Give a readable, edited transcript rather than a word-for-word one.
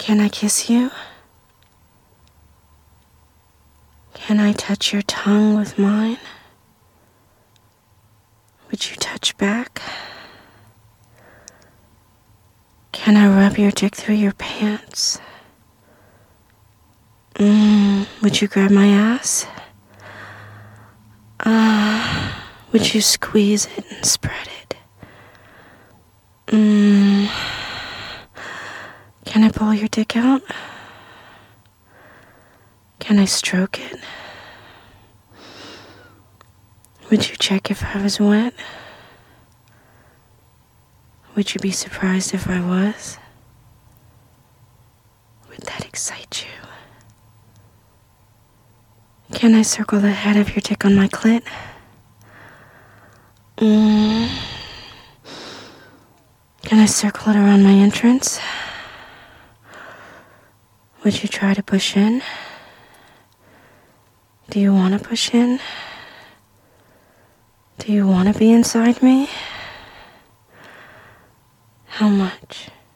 Can I kiss you? Can I touch your tongue with mine? Would you touch back? Can I rub your dick through your pants? Would you grab my ass? Would you squeeze it and spread it? Can I pull your dick out? Can I stroke it? Would you check if I was wet? Would you be surprised if I was? Would that excite you? Can I circle the head of your dick on my clit? Can I circle it around my entrance? Would you try to push in? Do you want to push in? Do you want to be inside me? How much?